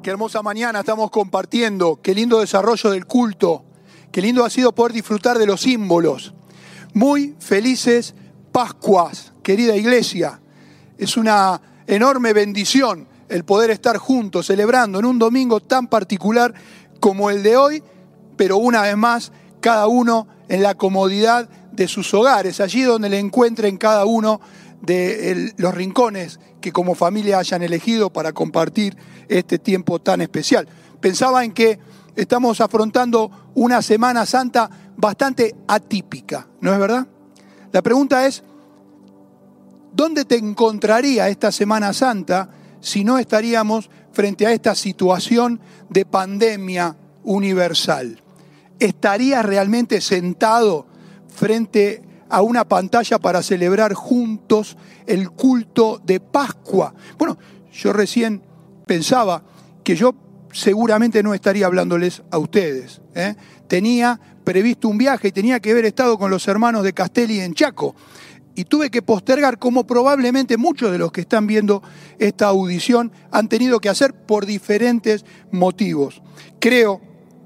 Qué hermosa mañana estamos compartiendo, qué lindo desarrollo del culto, qué lindo ha sido poder disfrutar de los símbolos. Muy felices Pascuas, querida iglesia. Es una enorme bendición el poder estar juntos celebrando en un domingo tan particular como el de hoy, pero una vez más, cada uno en la comodidad de sus hogares, allí donde le encuentren cada uno de los rincones que como familia hayan elegido para compartir este tiempo tan especial. Pensaba en que estamos afrontando una Semana Santa bastante atípica, ¿no es verdad? La pregunta es, ¿dónde te encontraría esta Semana Santa si no estaríamos frente a esta situación de pandemia universal? ¿Estarías realmente sentado frente a una pantalla para celebrar juntos el culto de Pascua? Bueno, yo recién pensaba que yo seguramente no estaría hablándoles a ustedes, ¿eh? Tenía previsto un viaje y tenía que haber estado con los hermanos de Castelli en Chaco. Y tuve que postergar, como probablemente muchos de los que están viendo esta audición han tenido que hacer por diferentes motivos. Creo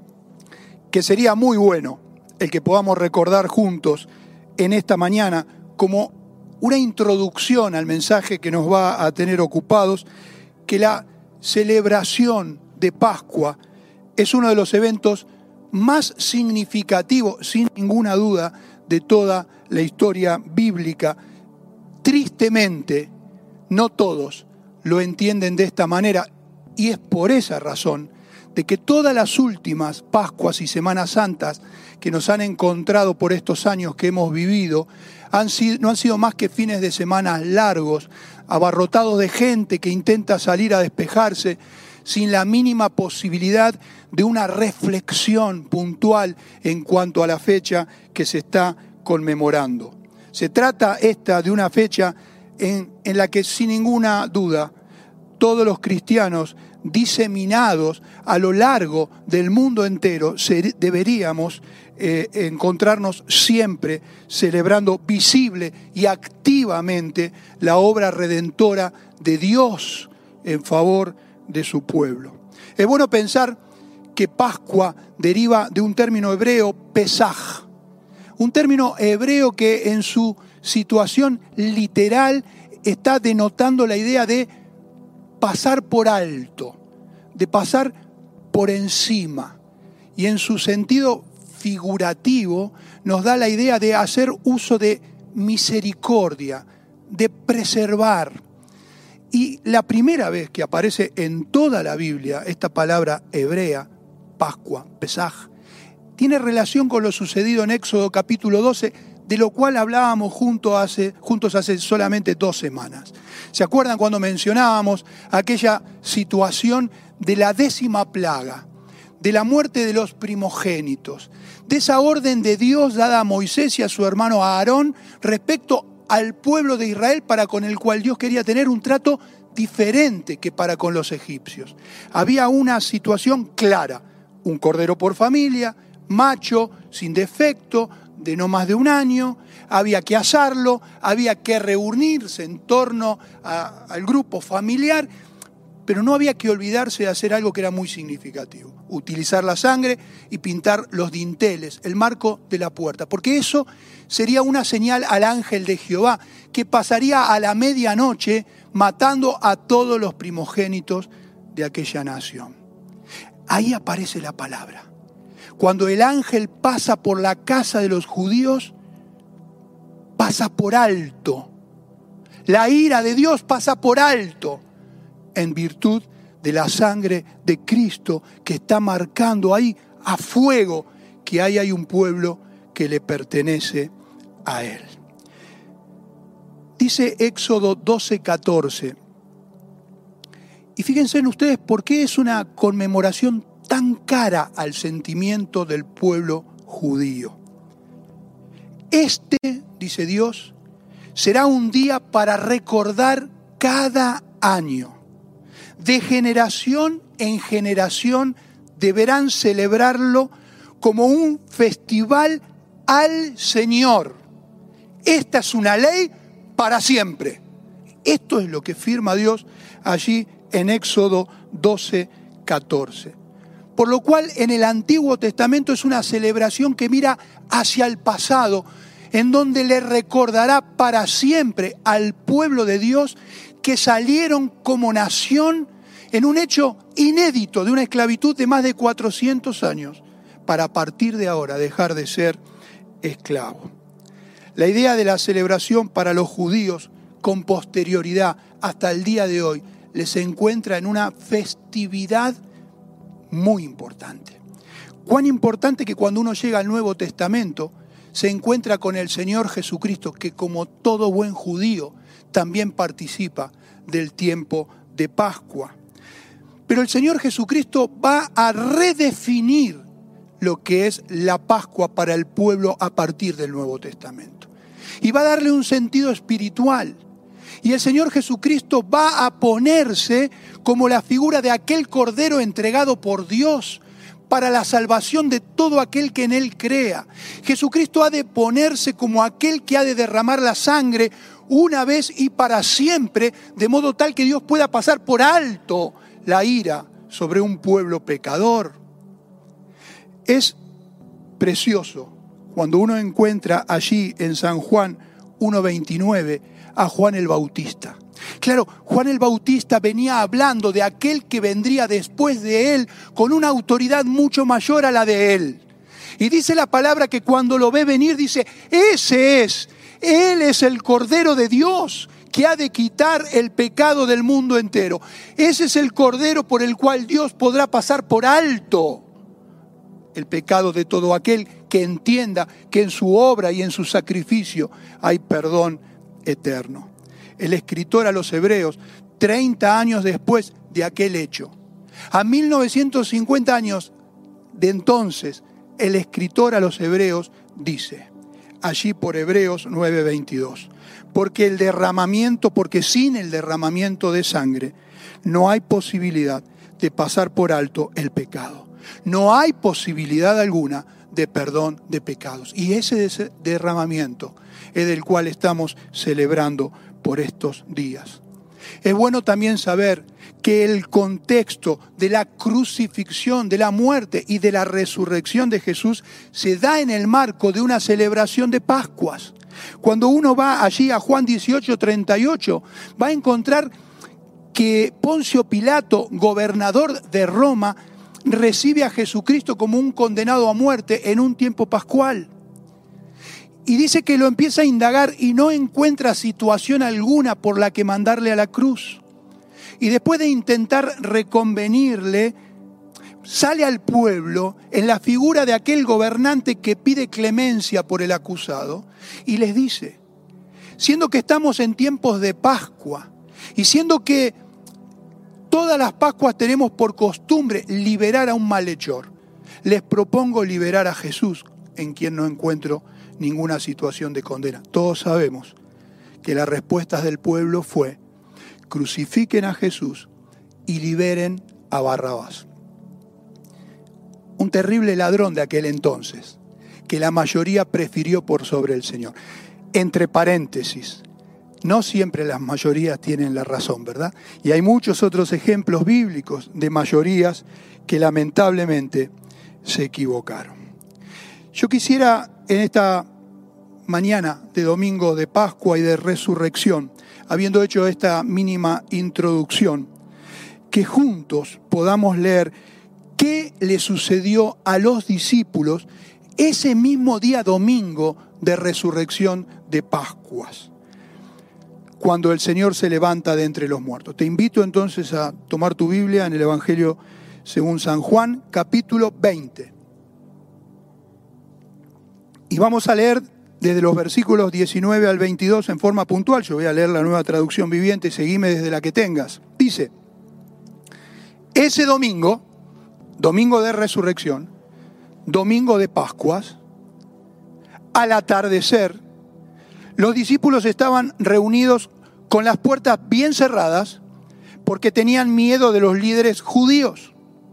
que sería muy bueno el que podamos recordar juntos en esta mañana como una introducción al mensaje que nos va a tener ocupados, que la celebración de Pascua es uno de los eventos más significativos, sin ninguna duda, de toda la historia bíblica. Tristemente, no todos lo entienden de esta manera, y es por esa razón de que todas las últimas Pascuas y Semanas Santas que nos han encontrado por estos años que hemos vivido no han sido más que fines de semana largos, abarrotados de gente que intenta salir a despejarse sin la mínima posibilidad de una reflexión puntual en cuanto a la fecha que se está conmemorando. Se trata de una fecha en la que sin ninguna duda todos los cristianos diseminados a lo largo del mundo entero deberíamos encontrarnos siempre celebrando visible y activamente la obra redentora de Dios en favor de su pueblo. Es bueno pensar que Pascua deriva de un término hebreo, Pesaj, un término hebreo que en su situación literal está denotando la idea de pasar por alto, de pasar por encima, y en su sentido figurativo nos da la idea de hacer uso de misericordia, de preservar. Y la primera vez que aparece en toda la Biblia esta palabra hebrea, Pascua, Pesaj, tiene relación con lo sucedido en Éxodo capítulo 12, de lo cual hablábamos juntos hace solamente 2 semanas. ¿Se acuerdan cuando mencionábamos aquella situación de la 10ª plaga, de la muerte de los primogénitos, de esa orden de Dios dada a Moisés y a su hermano Aarón respecto al pueblo de Israel para con el cual Dios quería tener un trato diferente que para con los egipcios? Había una situación clara, un cordero por familia, macho, sin defecto, de no más de 1 año, había que asarlo, había que reunirse en torno al grupo familiar, pero no había que olvidarse de hacer algo que era muy significativo, utilizar la sangre y pintar los dinteles, el marco de la puerta, porque eso sería una señal al ángel de Jehová, que pasaría a la medianoche matando a todos los primogénitos de aquella nación. Ahí aparece la palabra. Cuando el ángel pasa por la casa de los judíos, pasa por alto. La ira de Dios pasa por alto en virtud de la sangre de Cristo que está marcando ahí a fuego que ahí hay un pueblo que le pertenece a Él. Dice Éxodo 12:14. Y fíjense en ustedes por qué es una conmemoración tan cara al sentimiento del pueblo judío. Este, dice Dios, será un día para recordar cada año. De generación en generación deberán celebrarlo como un festival al Señor. Esta es una ley para siempre. Esto es lo que firma Dios allí en Éxodo 12, 14. Por lo cual en el Antiguo Testamento es una celebración que mira hacia el pasado, en donde le recordará para siempre al pueblo de Dios que salieron como nación en un hecho inédito de una esclavitud de más de 400 años, para a partir de ahora dejar de ser esclavo. La idea de la celebración para los judíos con posterioridad hasta el día de hoy les encuentra en una festividad muy importante. Cuán importante que cuando uno llega al Nuevo Testamento se encuentra con el Señor Jesucristo, que como todo buen judío también participa del tiempo de Pascua. Pero el Señor Jesucristo va a redefinir lo que es la Pascua para el pueblo a partir del Nuevo Testamento. Y va a darle un sentido espiritual. Y el Señor Jesucristo va a ponerse como la figura de aquel Cordero entregado por Dios para la salvación de todo aquel que en Él crea. Jesucristo ha de ponerse como aquel que ha de derramar la sangre una vez y para siempre, de modo tal que Dios pueda pasar por alto la ira sobre un pueblo pecador. Es precioso cuando uno encuentra allí en San Juan 1:29 a Juan el Bautista. Claro, Juan el Bautista venía hablando de aquel que vendría después de él con una autoridad mucho mayor a la de él. Y dice la palabra que cuando lo ve venir dice, Él es el Cordero de Dios que ha de quitar el pecado del mundo entero. Ese es el Cordero por el cual Dios podrá pasar por alto el pecado de todo aquel que entienda que en su obra y en su sacrificio hay perdón eterno. El escritor a los Hebreos, 30 años después de aquel hecho, a 1950 años de entonces, el escritor a los Hebreos dice, allí por Hebreos 9:22, porque sin el derramamiento de sangre no hay posibilidad de pasar por alto el pecado. No hay posibilidad alguna de perdón de pecados. Y ese derramamiento es del cual estamos celebrando por estos días. Es bueno también saber que el contexto de la crucifixión, de la muerte y de la resurrección de Jesús se da en el marco de una celebración de Pascuas. Cuando uno va allí a Juan 18:38, va a encontrar que Poncio Pilato, gobernador de Roma, recibe a Jesucristo como un condenado a muerte en un tiempo pascual. Y dice que lo empieza a indagar y no encuentra situación alguna por la que mandarle a la cruz. Y después de intentar reconvenirle, sale al pueblo en la figura de aquel gobernante que pide clemencia por el acusado y les dice, siendo que estamos en tiempos de Pascua y siendo que todas las Pascuas tenemos por costumbre liberar a un malhechor, les propongo liberar a Jesús, en quien no encuentro ninguna situación de condena. Todos sabemos que la respuesta del pueblo fue, crucifiquen a Jesús y liberen a Barrabás. Un terrible ladrón de aquel entonces, que la mayoría prefirió por sobre el Señor. Entre paréntesis, no siempre las mayorías tienen la razón, ¿verdad? Y hay muchos otros ejemplos bíblicos de mayorías que lamentablemente se equivocaron. Yo quisiera en esta mañana de domingo de Pascua y de resurrección, habiendo hecho esta mínima introducción, que juntos podamos leer qué le sucedió a los discípulos ese mismo día domingo de resurrección de Pascuas, cuando el Señor se levanta de entre los muertos. Te invito entonces a tomar tu Biblia en el Evangelio según San Juan, capítulo 20. Y vamos a leer desde los versículos 19 al 22 en forma puntual. Yo voy a leer la Nueva Traducción Viviente, seguime desde la que tengas. Dice, ese domingo, domingo de resurrección, domingo de Pascuas, al atardecer, los discípulos estaban reunidos con las puertas bien cerradas porque tenían miedo de los líderes judíos.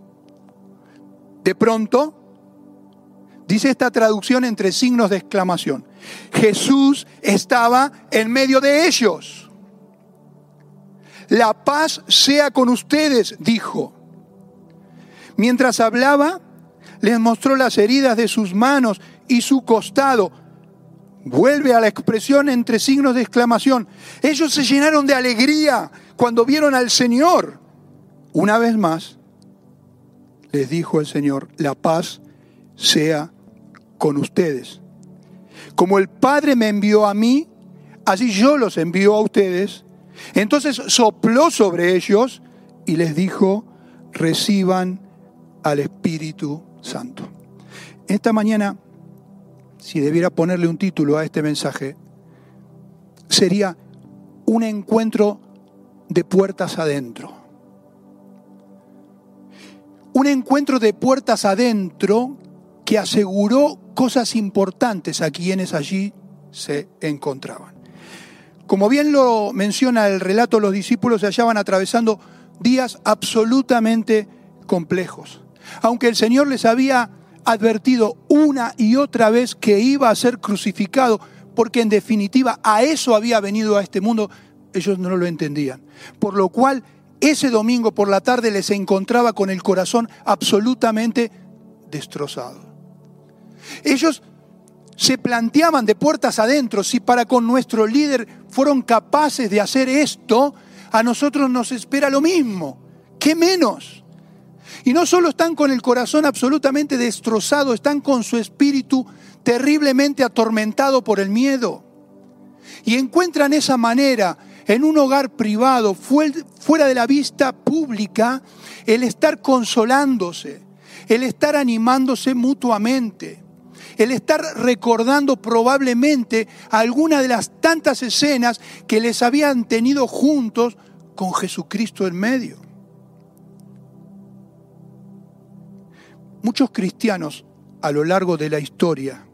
De pronto, dice esta traducción entre signos de exclamación, Jesús estaba en medio de ellos. La paz sea con ustedes, dijo. Mientras hablaba, les mostró las heridas de sus manos y su costado. Vuelve a la expresión entre signos de exclamación. Ellos se llenaron de alegría cuando vieron al Señor. Una vez más, les dijo el Señor, la paz sea con ustedes. Como el Padre me envió a mí, así yo los envío a ustedes. Entonces sopló sobre ellos y les dijo, reciban al Espíritu Santo. Esta mañana, si debiera ponerle un título a este mensaje, sería un encuentro de puertas adentro. Un encuentro de puertas adentro que aseguró cosas importantes a quienes allí se encontraban. Como bien lo menciona el relato, los discípulos se hallaban atravesando días absolutamente complejos. Aunque el Señor les había advertido una y otra vez que iba a ser crucificado, porque en definitiva a eso había venido a este mundo, ellos no lo entendían. Por lo cual, ese domingo por la tarde les encontraba con el corazón absolutamente destrozado. Ellos se planteaban de puertas adentro, si para con nuestro líder fueron capaces de hacer esto, a nosotros nos espera lo mismo. ¿Qué menos? Y no solo están con el corazón absolutamente destrozado, están con su espíritu terriblemente atormentado por el miedo. Y encuentran esa manera en un hogar privado, fuera de la vista pública, el estar consolándose, el estar animándose mutuamente, el estar recordando probablemente alguna de las tantas escenas que les habían tenido juntos con Jesucristo en medio. Muchos cristianos a lo largo de la historia,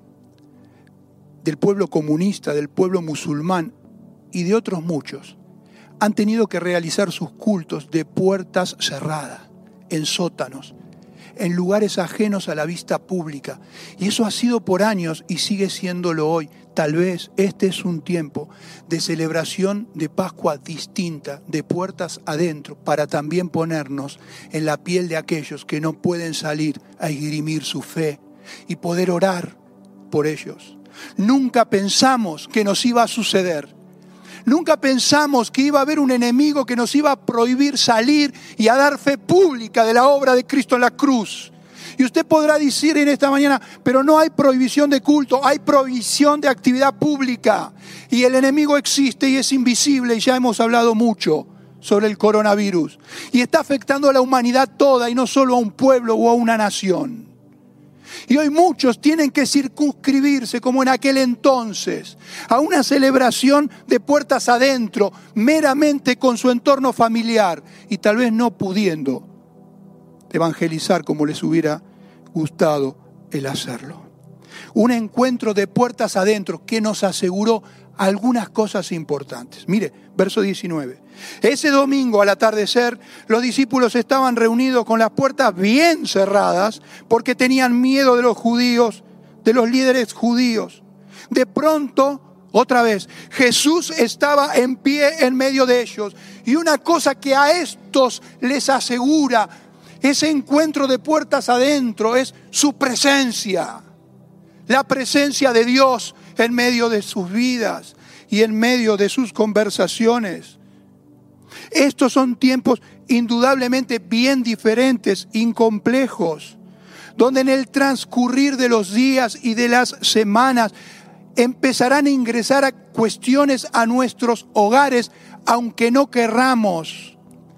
del pueblo comunista, del pueblo musulmán y de otros muchos, han tenido que realizar sus cultos de puertas cerradas, en sótanos, en lugares ajenos a la vista pública. Y eso ha sido por años y sigue siéndolo hoy. Tal vez este es un tiempo de celebración de Pascua distinta, de puertas adentro, para también ponernos en la piel de aquellos que no pueden salir a esgrimir su fe y poder orar por ellos. Nunca pensamos que nos iba a suceder. Nunca pensamos que iba a haber un enemigo que nos iba a prohibir salir y a dar fe pública de la obra de Cristo en la cruz. Y usted podrá decir en esta mañana, pero no hay prohibición de culto, hay prohibición de actividad pública. Y el enemigo existe y es invisible, y ya hemos hablado mucho sobre el coronavirus. Y está afectando a la humanidad toda y no solo a un pueblo o a una nación. Y hoy muchos tienen que circunscribirse, como en aquel entonces, a una celebración de puertas adentro, meramente con su entorno familiar, y tal vez no pudiendo evangelizar como les hubiera gustado el hacerlo. Un encuentro de puertas adentro que nos aseguró algunas cosas importantes. Mire, verso 19. Ese domingo al atardecer, los discípulos estaban reunidos con las puertas bien cerradas porque tenían miedo de los judíos, de los líderes judíos. De pronto, otra vez, Jesús estaba en pie en medio de ellos. Y una cosa que a estos les asegura ese encuentro de puertas adentro es su presencia. La presencia de Dios en medio de sus vidas y en medio de sus conversaciones. Estos son tiempos indudablemente bien diferentes, incomplejos, donde en el transcurrir de los días y de las semanas empezarán a ingresar a cuestiones a nuestros hogares, aunque no querramos,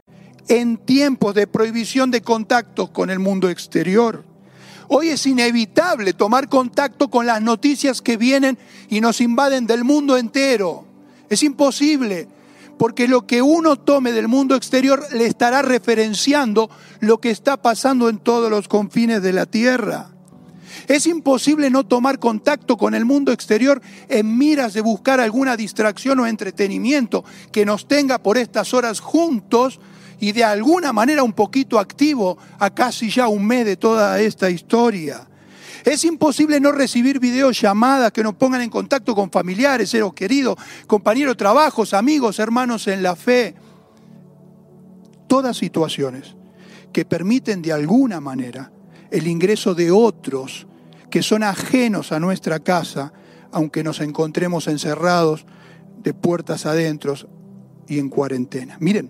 en tiempos de prohibición de contactos con el mundo exterior. Hoy es inevitable tomar contacto con las noticias que vienen y nos invaden del mundo entero. Es imposible, porque lo que uno tome del mundo exterior le estará referenciando lo que está pasando en todos los confines de la tierra. Es imposible no tomar contacto con el mundo exterior en miras de buscar alguna distracción o entretenimiento que nos tenga por estas horas juntos y de alguna manera un poquito activo a casi ya un mes de toda esta historia. Es imposible no recibir videollamadas que nos pongan en contacto con familiares, seres queridos, compañeros de trabajos, amigos, hermanos en la fe. Todas situaciones que permiten de alguna manera el ingreso de otros que son ajenos a nuestra casa, aunque nos encontremos encerrados de puertas adentro y en cuarentena. Miren,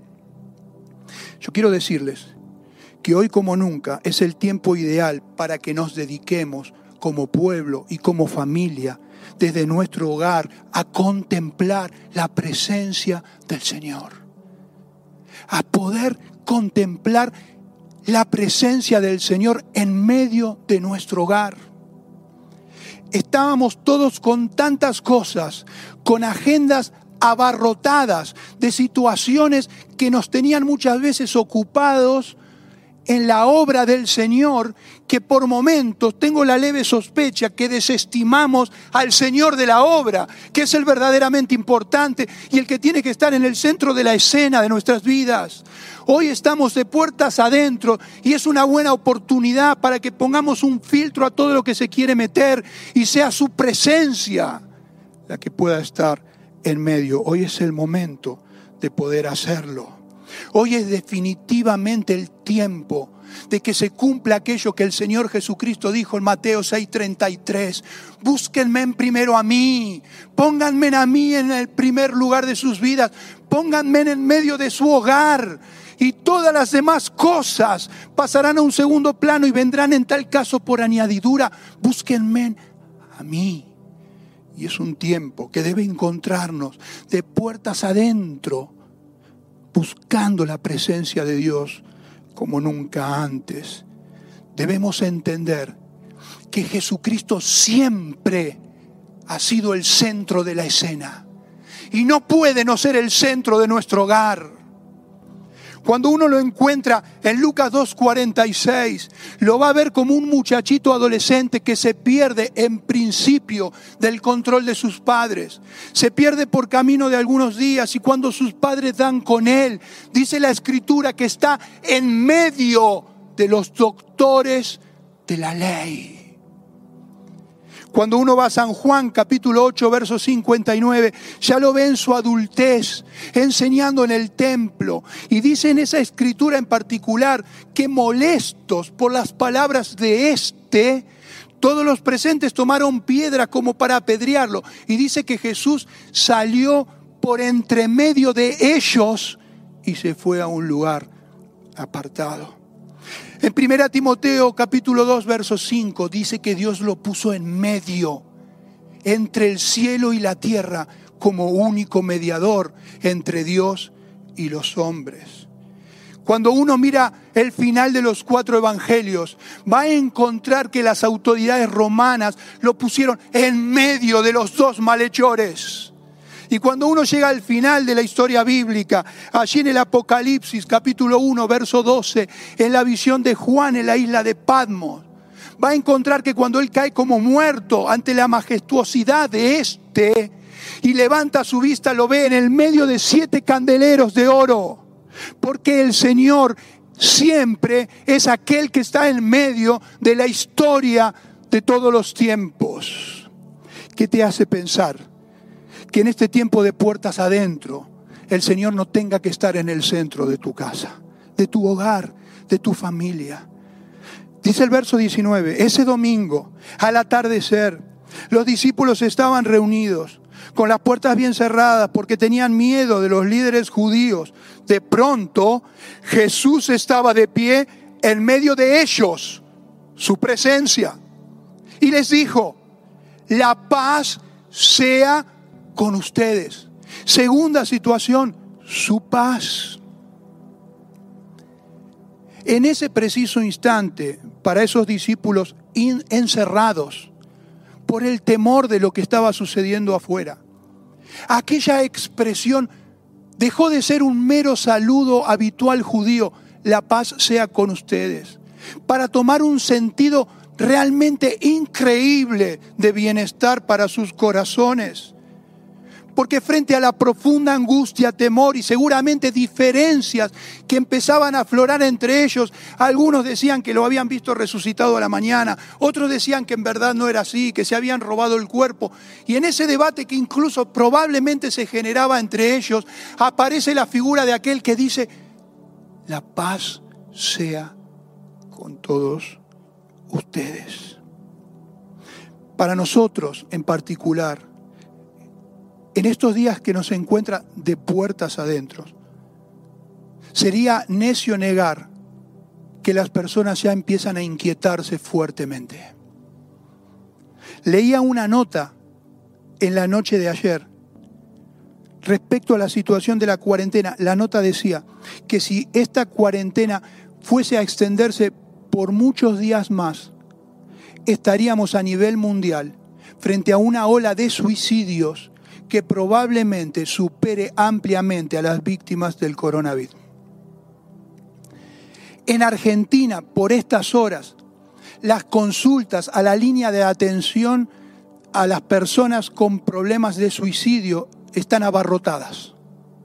yo quiero decirles que hoy como nunca es el tiempo ideal para que nos dediquemos como pueblo y como familia, desde nuestro hogar, a contemplar la presencia del Señor. A poder contemplar la presencia del Señor en medio de nuestro hogar. Estábamos todos con tantas cosas, con agendas abarrotadas de situaciones que nos tenían muchas veces ocupados en la obra del Señor, que por momentos tengo la leve sospecha que desestimamos al Señor de la obra, que es el verdaderamente importante y el que tiene que estar en el centro de la escena de nuestras vidas. Hoy estamos de puertas adentro y es una buena oportunidad para que pongamos un filtro a todo lo que se quiere meter y sea su presencia la que pueda estar en medio. Hoy es el momento de poder hacerlo. Hoy es definitivamente el tiempo de que se cumpla aquello que el Señor Jesucristo dijo en Mateo 6:33. Búsquenme primero a mí, pónganme a mí en el primer lugar de sus vidas, pónganme en medio de su hogar y todas las demás cosas pasarán a un segundo plano y vendrán en tal caso por añadidura. Búsquenme a mí. Y es un tiempo que debe encontrarnos de puertas adentro, buscando la presencia de Dios como nunca antes. Debemos entender que Jesucristo siempre ha sido el centro de la escena y no puede no ser el centro de nuestro hogar. Cuando uno lo encuentra en Lucas 2:46, lo va a ver como un muchachito adolescente que se pierde en principio del control de sus padres. Se pierde por camino de algunos días y cuando sus padres dan con él, dice la Escritura que está en medio de los doctores de la ley. Cuando uno va a San Juan, capítulo 8, verso 59, ya lo ve en su adultez, enseñando en el templo. Y dice en esa escritura en particular que molestos por las palabras de todos los presentes tomaron piedra como para apedrearlo. Y dice que Jesús salió por entre medio de ellos y se fue a un lugar apartado. En 1 Timoteo capítulo 2 verso 5 dice que Dios lo puso en medio, entre el cielo y la tierra, como único mediador entre Dios y los hombres. Cuando uno mira el final de los 4 evangelios, va a encontrar que las autoridades romanas lo pusieron en medio de los 2 malhechores. Y cuando uno llega al final de la historia bíblica, allí en el Apocalipsis, capítulo 1, verso 12, en la visión de Juan en la isla de Patmos, va a encontrar que cuando él cae como muerto ante la majestuosidad de y levanta su vista, lo ve en el medio de 7 candeleros de oro. Porque el Señor siempre es aquel que está en medio de la historia de todos los tiempos. ¿Qué te hace pensar que en este tiempo de puertas adentro el Señor no tenga que estar en el centro de tu casa, de tu hogar, de tu familia? Dice el verso 19, ese domingo al atardecer los discípulos estaban reunidos con las puertas bien cerradas porque tenían miedo de los líderes judíos. De pronto Jesús estaba de pie en medio de ellos, su presencia, y les dijo: la paz sea con ustedes. Segunda situación, su paz. En ese preciso instante, para esos discípulos encerrados por el temor de lo que estaba sucediendo afuera, aquella expresión dejó de ser un mero saludo habitual judío, la paz sea con ustedes, para tomar un sentido realmente increíble de bienestar para sus corazones. Porque frente a la profunda angustia, temor y seguramente diferencias que empezaban a aflorar entre ellos, algunos decían que lo habían visto resucitado a la mañana, otros decían que en verdad no era así, que se habían robado el cuerpo. Y en ese debate que incluso probablemente se generaba entre ellos, aparece la figura de aquel que dice: la paz sea con todos ustedes. Para nosotros en particular, en estos días que nos encuentra de puertas adentro, sería necio negar que las personas ya empiezan a inquietarse fuertemente. Leía una nota en la noche de ayer respecto a la situación de la cuarentena. La nota decía que si esta cuarentena fuese a extenderse por muchos días más, estaríamos a nivel mundial frente a una ola de suicidios que probablemente supere ampliamente a las víctimas del coronavirus. En Argentina, por estas horas, las consultas a la línea de atención a las personas con problemas de suicidio están abarrotadas.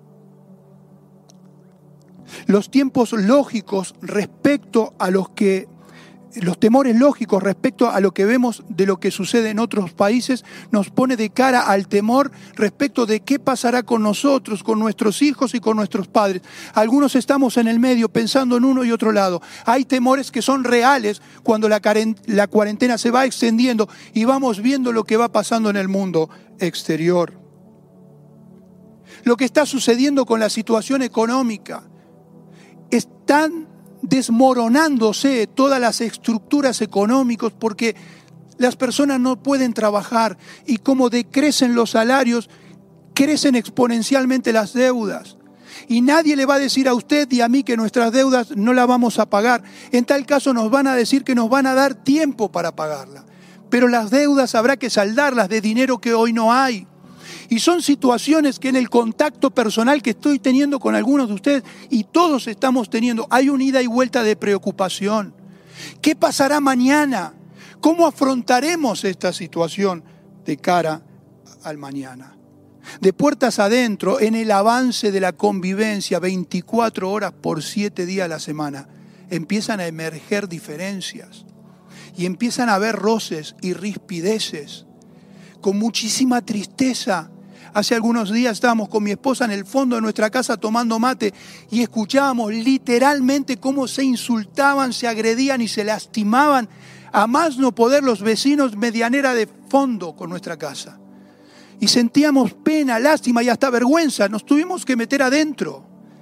Los tiempos lógicos respecto a los temores lógicos respecto a lo que vemos de lo que sucede en otros países nos pone de cara al temor respecto de qué pasará con nosotros, con nuestros hijos y con nuestros padres. Algunos estamos en el medio pensando en uno y otro lado. Hay temores que son reales cuando la cuarentena se va extendiendo y vamos viendo lo que va pasando en el mundo exterior. Lo que está sucediendo con la situación económica. Están desmoronándose todas las estructuras económicas porque las personas no pueden trabajar y como decrecen los salarios, crecen exponencialmente las deudas. Y nadie le va a decir a usted y a mí que nuestras deudas no las vamos a pagar. En tal caso nos van a decir que nos van a dar tiempo para pagarlas. Pero las deudas habrá que saldarlas de dinero que hoy no hay. Y son situaciones que en el contacto personal que estoy teniendo con algunos de ustedes y todos estamos teniendo, hay una ida y vuelta de preocupación. ¿Qué pasará mañana? ¿Cómo afrontaremos esta situación de cara al mañana? De puertas adentro, en el avance de la convivencia 24 horas por 7 días a la semana, empiezan a emerger diferencias y empiezan a haber roces y rispideces con muchísima tristeza. Hace algunos días estábamos con mi esposa en el fondo de nuestra casa tomando mate y escuchábamos literalmente cómo se insultaban, se agredían y se lastimaban a más no poder los vecinos medianera de fondo con nuestra casa. Y sentíamos pena, lástima y hasta vergüenza, nos tuvimos que meter adentro.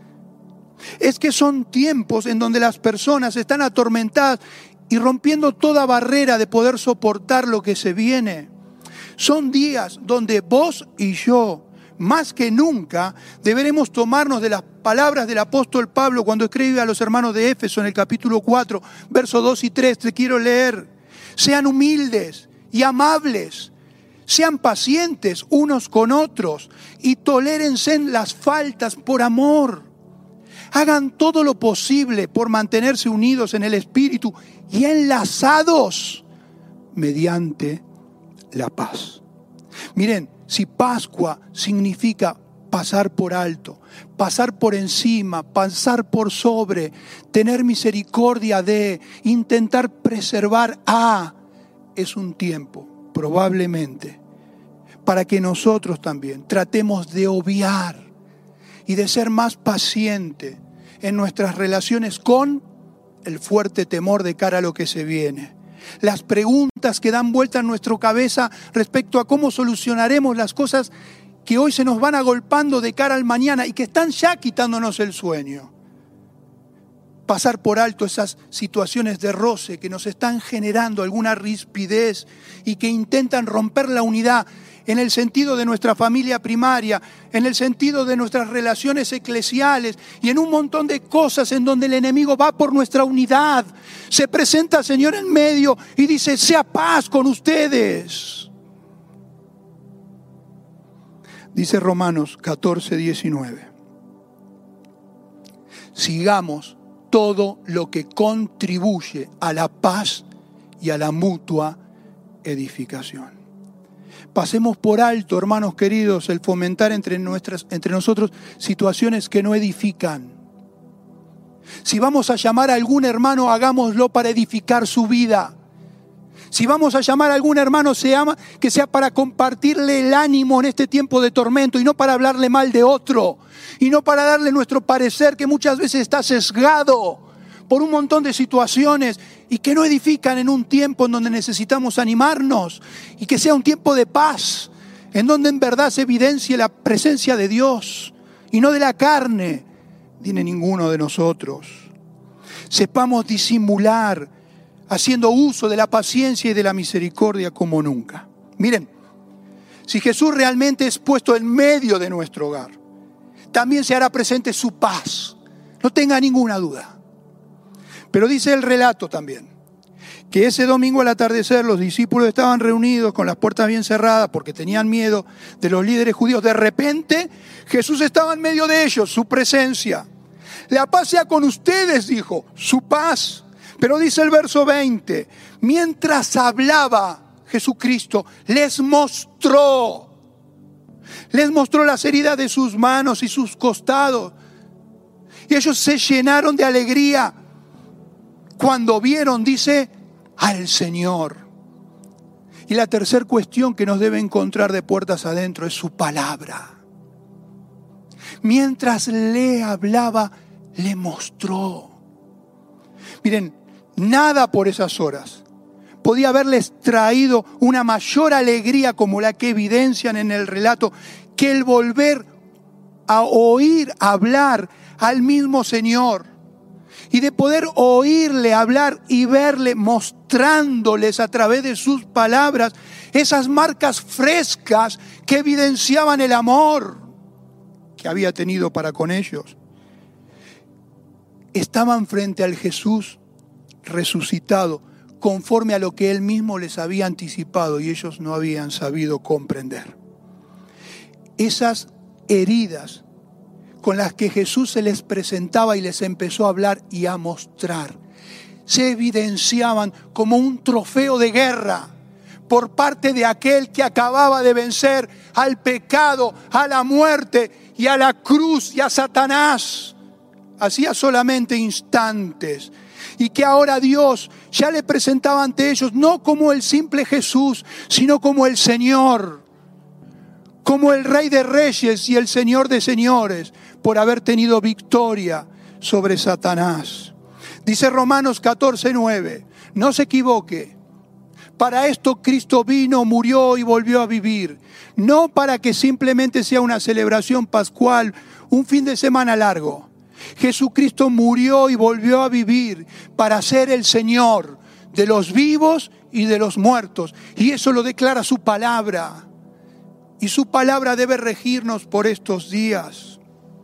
Es que son tiempos en donde las personas están atormentadas y rompiendo toda barrera de poder soportar lo que se viene. Son días donde vos y yo, más que nunca, deberemos tomarnos de las palabras del apóstol Pablo cuando escribe a los hermanos de Éfeso en el capítulo 4, versos 2 y 3. Te quiero leer. Sean humildes y amables, sean pacientes unos con otros y tolérense las faltas por amor. Hagan todo lo posible por mantenerse unidos en el Espíritu y enlazados mediante la paz. Miren, si Pascua significa pasar por alto, pasar por encima, pasar por sobre, tener misericordia de, intentar preservar es un tiempo, probablemente, para que nosotros también tratemos de obviar y de ser más pacientes en nuestras relaciones con el fuerte temor de cara a lo que se viene. Las preguntas que dan vuelta en nuestra cabeza respecto a cómo solucionaremos las cosas que hoy se nos van agolpando de cara al mañana y que están ya quitándonos el sueño. Pasar por alto esas situaciones de roce que nos están generando alguna rispidez y que intentan romper la unidad en el sentido de nuestra familia primaria, en el sentido de nuestras relaciones eclesiales y en un montón de cosas en donde el enemigo va por nuestra unidad. Se presenta, Señor, en medio y dice, sea paz con ustedes. Dice Romanos 14, 19. Sigamos todo lo que contribuye a la paz y a la mutua edificación. Pasemos por alto, hermanos queridos, el fomentar entre nosotros situaciones que no edifican. Si vamos a llamar a algún hermano, hagámoslo para edificar su vida. Si vamos a llamar a algún hermano, que sea para compartirle el ánimo en este tiempo de tormento y no para hablarle mal de otro. Y no para darle nuestro parecer que muchas veces está sesgado por un montón de situaciones y que no edifican en un tiempo en donde necesitamos animarnos y que sea un tiempo de paz, en donde en verdad se evidencie la presencia de Dios y no de la carne, ni de ninguno de nosotros. Sepamos disimular, haciendo uso de la paciencia y de la misericordia como nunca. Miren, si Jesús realmente es puesto en medio de nuestro hogar, también se hará presente su paz. No tenga ninguna duda. Pero dice el relato también que ese domingo al atardecer los discípulos estaban reunidos con las puertas bien cerradas porque tenían miedo de los líderes judíos. De repente Jesús estaba en medio de ellos, su presencia. La paz sea con ustedes, dijo, su paz. Pero dice el verso 20, mientras hablaba Jesucristo, les mostró las heridas de sus manos y sus costados. Y ellos se llenaron de alegría cuando vieron, dice, al Señor. Y la tercera cuestión que nos debe encontrar de puertas adentro es su palabra. Mientras le hablaba, le mostró. Miren, nada por esas horas podía haberles traído una mayor alegría como la que evidencian en el relato, que el volver a oír hablar al mismo Señor y de poder oírle hablar y verle mostrándoles a través de sus palabras esas marcas frescas que evidenciaban el amor que había tenido para con ellos. Estaban frente al Jesús resucitado, conforme a lo que Él mismo les había anticipado y ellos no habían sabido comprender. Esas heridas con las que Jesús se les presentaba y les empezó a hablar y a mostrar, se evidenciaban como un trofeo de guerra por parte de aquel que acababa de vencer al pecado, a la muerte y a la cruz y a Satanás. Hacía solamente instantes. Y que ahora Dios ya le presentaba ante ellos no como el simple Jesús, sino como el Señor, como el Rey de Reyes y el Señor de Señores, por haber tenido victoria sobre Satanás. Dice Romanos 14:9, no se equivoque, para esto Cristo vino, murió y volvió a vivir, no para que simplemente sea una celebración pascual, un fin de semana largo. Jesucristo murió y volvió a vivir para ser el Señor de los vivos y de los muertos. Y eso lo declara su palabra. Y su palabra debe regirnos por estos días.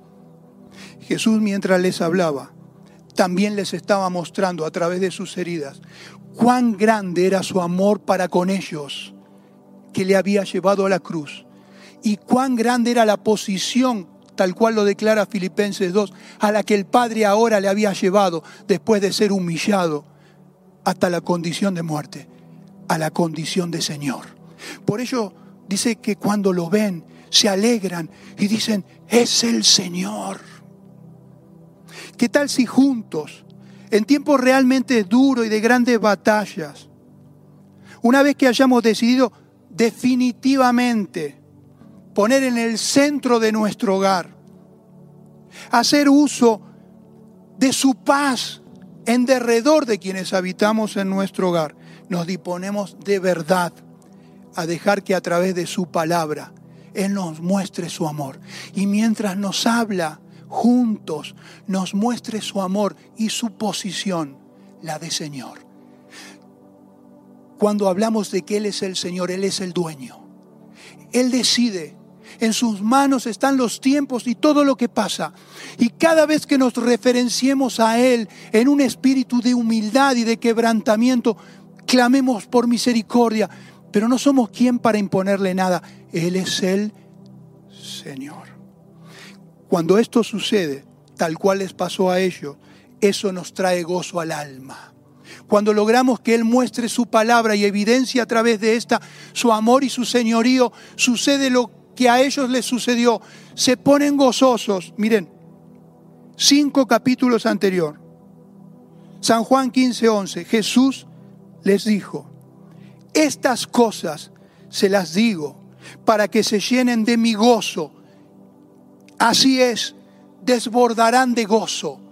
Jesús, mientras les hablaba, también les estaba mostrando a través de sus heridas cuán grande era su amor para con ellos, que le había llevado a la cruz. Y cuán grande era la posición, tal cual lo declara Filipenses 2, a la que el Padre ahora le había llevado después de ser humillado hasta la condición de muerte, a la condición de Señor. Por ello dice que cuando lo ven, se alegran y dicen, es el Señor. ¿Qué tal si juntos, en tiempos realmente duros y de grandes batallas, una vez que hayamos decidido definitivamente poner en el centro de nuestro hogar, hacer uso de su paz en derredor de quienes habitamos en nuestro hogar, nos disponemos de verdad a dejar que a través de su palabra Él nos muestre su amor? Y mientras nos habla juntos, nos muestre su amor y su posición, la de Señor. Cuando hablamos de que Él es el Señor, Él es el dueño. Él decide. En sus manos están los tiempos y todo lo que pasa. Y cada vez que nos referenciemos a Él en un espíritu de humildad y de quebrantamiento, clamemos por misericordia. Pero no somos quien para imponerle nada. Él es el Señor. Cuando esto sucede, tal cual les pasó a ellos, eso nos trae gozo al alma. Cuando logramos que Él muestre su palabra y evidencia a través de esta su amor y su señorío, sucede lo que a ellos les sucedió. Se ponen gozosos. Miren, 5 capítulos anterior, San Juan 15:11, Jesús les dijo, estas cosas se las digo para que se llenen de mi gozo. Así es, desbordarán de gozo.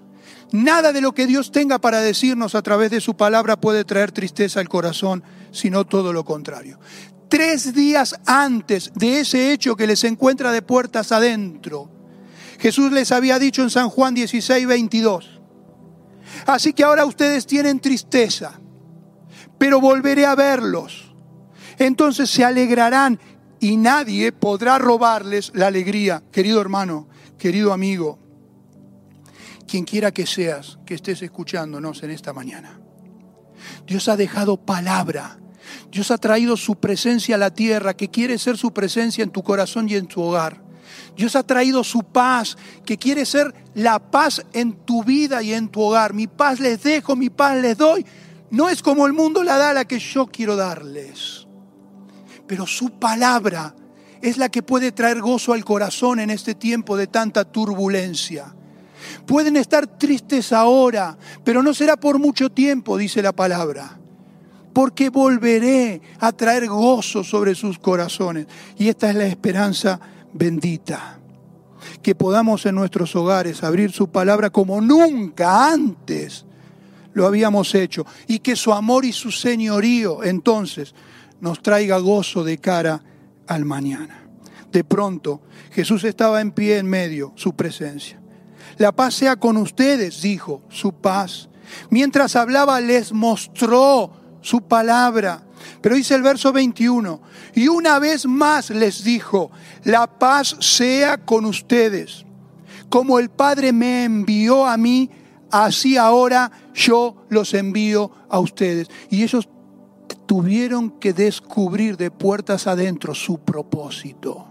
Nada de lo que Dios tenga para decirnos a través de su palabra puede traer tristeza al corazón, sino todo lo contrario. 3 días antes de ese hecho que les encuentra de puertas adentro, Jesús les había dicho en San Juan 16:22, así que ahora ustedes tienen tristeza, pero volveré a verlos. Entonces se alegrarán y nadie podrá robarles la alegría. Querido hermano, querido amigo, quien quiera que seas, que estés escuchándonos en esta mañana, Dios ha dejado palabra. Dios ha traído su presencia a la tierra, que quiere ser su presencia en tu corazón y en tu hogar. Dios ha traído su paz, que quiere ser la paz en tu vida y en tu hogar. Mi paz les dejo, mi paz les doy. No es como el mundo la da, la que yo quiero darles. Pero su palabra es la que puede traer gozo al corazón en este tiempo de tanta turbulencia. Pueden estar tristes ahora, pero no será por mucho tiempo, dice la palabra. Porque volveré a traer gozo sobre sus corazones. Y esta es la esperanza bendita. Que podamos en nuestros hogares abrir su palabra como nunca antes lo habíamos hecho. Y que su amor y su señorío entonces nos traiga gozo de cara al mañana. De pronto Jesús estaba en pie en medio, su presencia. La paz sea con ustedes, dijo, su paz. Mientras hablaba les mostró su palabra. Pero dice el verso 21, y una vez más les dijo, la paz sea con ustedes. Como el Padre me envió a mí, así ahora yo los envío a ustedes. Y ellos tuvieron que descubrir de puertas adentro su propósito.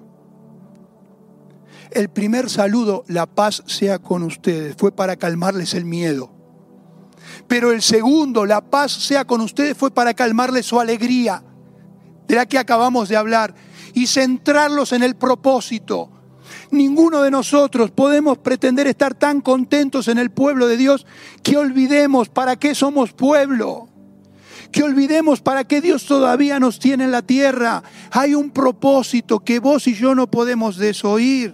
El primer saludo, la paz sea con ustedes, fue para calmarles el miedo. Pero el segundo, la paz sea con ustedes, fue para calmarles su alegría, de la que acabamos de hablar, y centrarlos en el propósito. Ninguno de nosotros podemos pretender estar tan contentos en el pueblo de Dios que olvidemos para qué somos pueblo. Que olvidemos para qué Dios todavía nos tiene en la tierra. Hay un propósito que vos y yo no podemos desoír.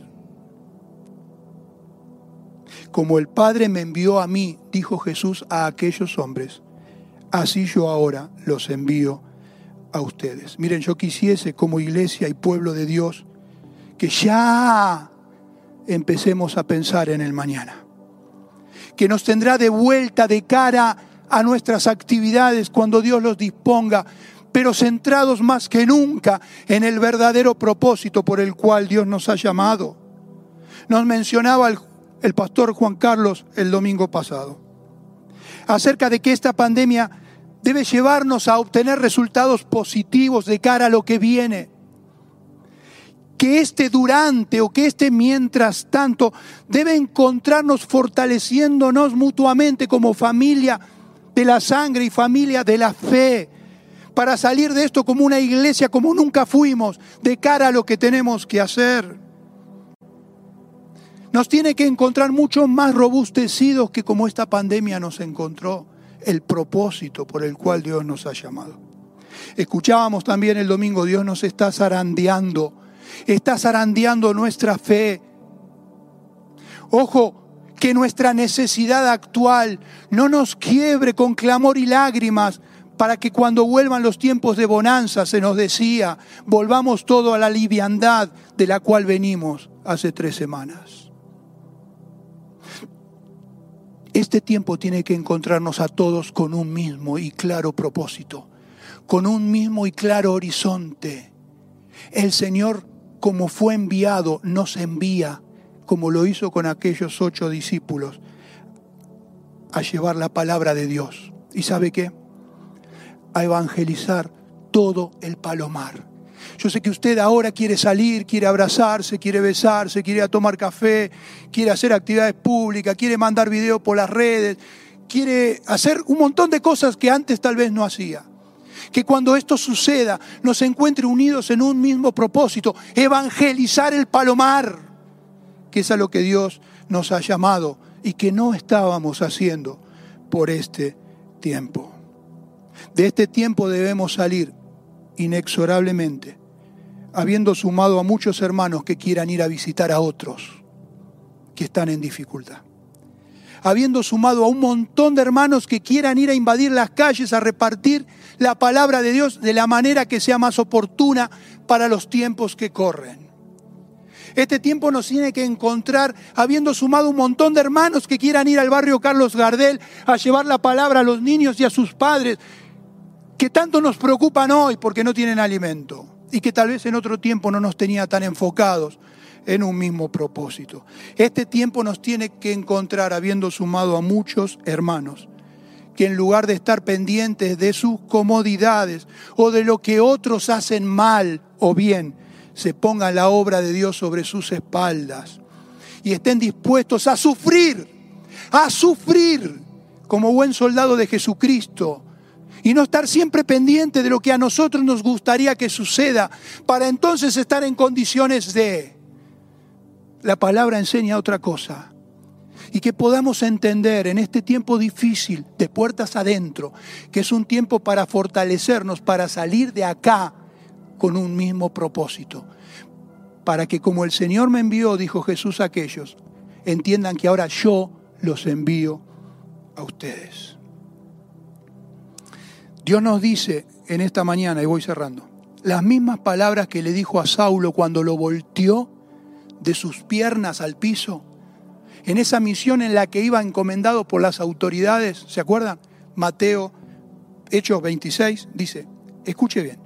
Como el Padre me envió a mí, dijo Jesús a aquellos hombres, así yo ahora los envío a ustedes. Miren, yo quisiese como iglesia y pueblo de Dios que ya empecemos a pensar en el mañana. Que nos tendrá de vuelta de cara a nuestras actividades cuando Dios los disponga, pero centrados más que nunca en el verdadero propósito por el cual Dios nos ha llamado. Nos mencionaba el pastor Juan Carlos el domingo pasado acerca de que esta pandemia debe llevarnos a obtener resultados positivos de cara a lo que viene. Que este durante o que este mientras tanto debe encontrarnos fortaleciéndonos mutuamente como familia de la sangre y familia de la fe, para salir de esto como una iglesia como nunca fuimos, de cara a lo que tenemos que hacer. Nos tiene que encontrar mucho más robustecidos que como esta pandemia nos encontró, el propósito por el cual Dios nos ha llamado. Escuchábamos también el domingo, Dios nos está zarandeando nuestra fe. Ojo, que nuestra necesidad actual no nos quiebre con clamor y lágrimas para que cuando vuelvan los tiempos de bonanza, se nos decía, volvamos todo a la liviandad de la cual venimos hace 3 semanas. Este tiempo tiene que encontrarnos a todos con un mismo y claro propósito, con un mismo y claro horizonte. El Señor, como fue enviado, nos envía, como lo hizo con aquellos 8 discípulos, a llevar la palabra de Dios. ¿Y sabe qué? A evangelizar todo el palomar. Yo sé que usted ahora quiere salir, quiere abrazarse, quiere besarse, quiere ir a tomar café, quiere hacer actividades públicas, quiere mandar videos por las redes, quiere hacer un montón de cosas que antes tal vez no hacía. Que cuando esto suceda nos encuentre unidos en un mismo propósito, evangelizar el palomar, que es a lo que Dios nos ha llamado y que no estábamos haciendo por este tiempo. De este tiempo debemos salir inexorablemente, habiendo sumado a muchos hermanos que quieran ir a visitar a otros que están en dificultad. habiendo sumado a un montón de hermanos que quieran ir a invadir las calles, a repartir la palabra de Dios de la manera que sea más oportuna para los tiempos que corren. Este tiempo nos tiene que encontrar habiendo sumado un montón de hermanos que quieran ir al barrio Carlos Gardel a llevar la palabra a los niños y a sus padres, que tanto nos preocupan hoy porque no tienen alimento y que tal vez en otro tiempo no nos tenía tan enfocados en un mismo propósito. Este tiempo nos tiene que encontrar habiendo sumado a muchos hermanos que en lugar de estar pendientes de sus comodidades o de lo que otros hacen mal o bien, se pongan la obra de Dios sobre sus espaldas y estén dispuestos a sufrir como buen soldado de Jesucristo y no estar siempre pendiente de lo que a nosotros nos gustaría que suceda para entonces estar en condiciones de... La palabra enseña otra cosa. Y que podamos entender en este tiempo difícil, de puertas adentro, que es un tiempo para fortalecernos, para salir de acá con un mismo propósito. Para que como el Señor me envió, dijo Jesús a aquellos, entiendan que ahora yo los envío a ustedes. Dios nos dice en esta mañana, y voy cerrando, las mismas palabras que le dijo a Saulo cuando lo volteó de sus piernas al piso, en esa misión en la que iba encomendado por las autoridades, ¿se acuerdan? Mateo, Hechos 26, dice, escuche bien,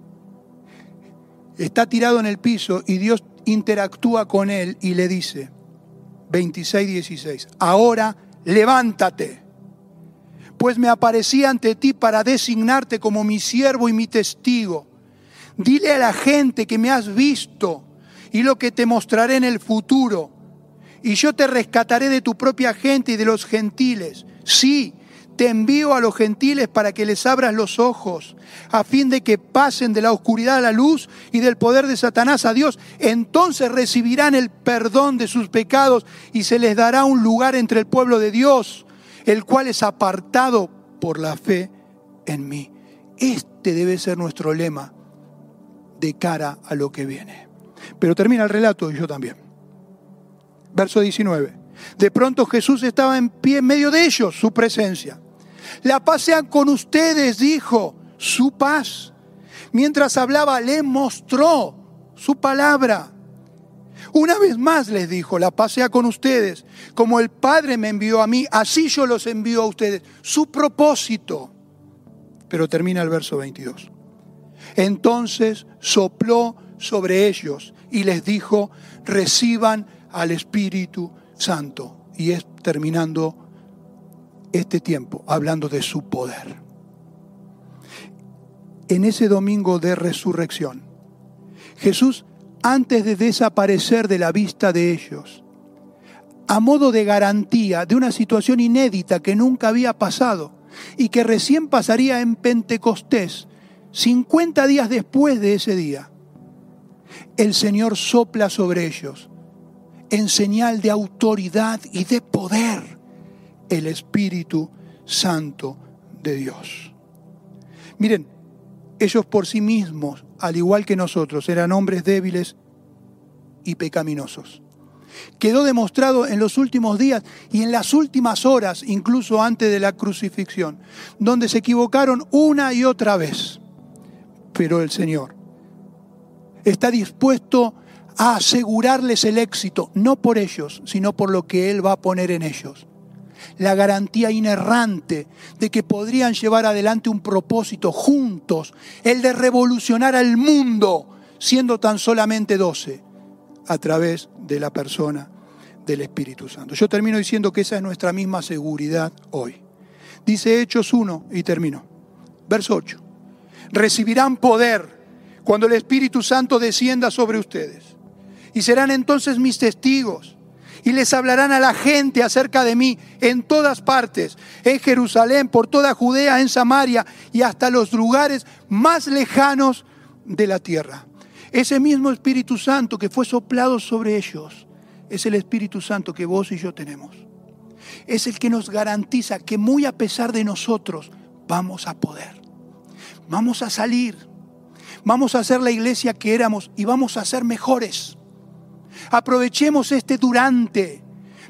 está tirado en el piso y Dios interactúa con él y le dice, 26:16, ahora levántate, pues me aparecí ante ti para designarte como mi siervo y mi testigo. Dile a la gente que me has visto y lo que te mostraré en el futuro. Y yo te rescataré de tu propia gente y de los gentiles. Sí, te envío a los gentiles para que les abras los ojos, a fin de que pasen de la oscuridad a la luz y del poder de Satanás a Dios. Entonces recibirán el perdón de sus pecados y se les dará un lugar entre el pueblo de Dios, el cual es apartado por la fe en mí. Este debe ser nuestro lema de cara a lo que viene. Pero termina el relato y yo también. Verso 19. De pronto Jesús estaba en pie en medio de ellos, su presencia. La paz sea con ustedes, dijo, su paz. Mientras hablaba, les mostró su palabra. Una vez más les dijo, la paz sea con ustedes. Como el Padre me envió a mí, así yo los envío a ustedes. Su propósito. Pero termina el verso 22. Entonces sopló sobre ellos y les dijo, reciban al Espíritu Santo. Y es terminando este tiempo, hablando de su poder. En ese domingo de resurrección, Jesús, antes de desaparecer de la vista de ellos, a modo de garantía de una situación inédita que nunca había pasado y que recién pasaría en Pentecostés, 50 días después de ese día, el Señor sopla sobre ellos en señal de autoridad y de poder el Espíritu Santo de Dios. Miren, ellos por sí mismos, al igual que nosotros, eran hombres débiles y pecaminosos. Quedó demostrado en los últimos días y en las últimas horas, incluso antes de la crucifixión, donde se equivocaron una y otra vez. Pero el Señor está dispuesto a asegurarles el éxito, no por ellos, sino por lo que Él va a poner en ellos. La garantía inerrante de que podrían llevar adelante un propósito juntos, el de revolucionar al mundo, siendo tan solamente 12, a través de la persona del Espíritu Santo. Yo termino diciendo que esa es nuestra misma seguridad hoy. Dice Hechos 1, y termino. Verso 8. Recibirán poder cuando el Espíritu Santo descienda sobre ustedes. Y serán entonces mis testigos. Y les hablarán a la gente acerca de mí en todas partes, en Jerusalén, por toda Judea, en Samaria y hasta los lugares más lejanos de la tierra. Ese mismo Espíritu Santo que fue soplado sobre ellos es el Espíritu Santo que vos y yo tenemos. Es el que nos garantiza que muy a pesar de nosotros vamos a poder. Vamos a salir. Vamos a ser la iglesia que éramos y vamos a ser mejores. Aprovechemos este durante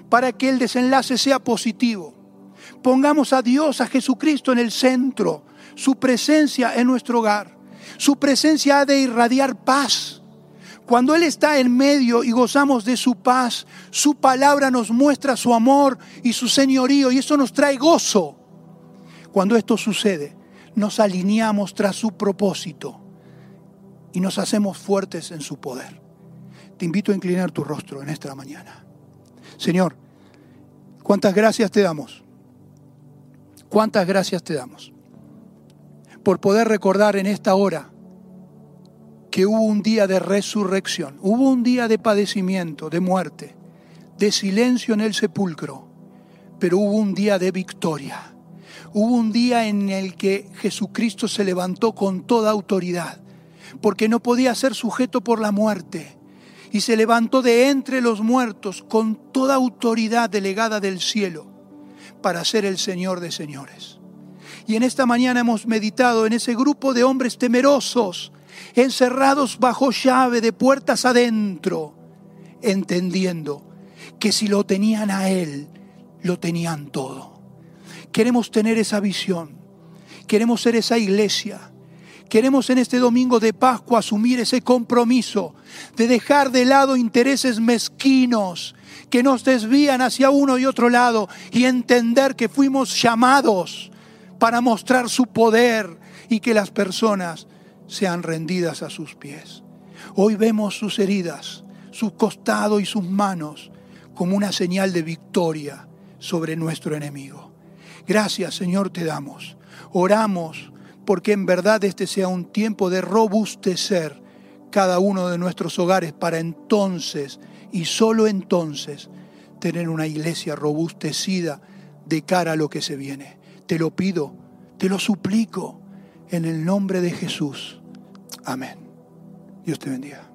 para que el desenlace sea positivo. Pongamos a Dios, a Jesucristo en el centro, su presencia en nuestro hogar. Su presencia ha de irradiar paz. Cuando Él está en medio y gozamos de su paz, su palabra nos muestra su amor y su señorío, y eso nos trae gozo. Cuando esto sucede, nos alineamos tras su propósito y nos hacemos fuertes en su poder. Te invito a inclinar tu rostro en esta mañana. Señor, cuántas gracias te damos. Cuántas gracias te damos por poder recordar en esta hora que hubo un día de resurrección, hubo un día de padecimiento, de muerte, de silencio en el sepulcro, pero hubo un día de victoria. Hubo un día en el que Jesucristo se levantó con toda autoridad, porque no podía ser sujeto por la muerte, y se levantó de entre los muertos con toda autoridad delegada del cielo para ser el Señor de señores. Y en esta mañana hemos meditado en ese grupo de hombres temerosos, encerrados bajo llave de puertas adentro, entendiendo que si lo tenían a Él, lo tenían todo. Queremos tener esa visión, queremos ser esa iglesia, queremos en este domingo de Pascua asumir ese compromiso de dejar de lado intereses mezquinos que nos desvían hacia uno y otro lado y entender que fuimos llamados para mostrar su poder y que las personas sean rendidas a sus pies. Hoy vemos sus heridas, su costado y sus manos como una señal de victoria sobre nuestro enemigo. Gracias, Señor, te damos. Oramos porque en verdad este sea un tiempo de robustecer cada uno de nuestros hogares para entonces y solo entonces tener una iglesia robustecida de cara a lo que se viene. Te lo pido, te lo suplico en el nombre de Jesús. Amén. Dios te bendiga.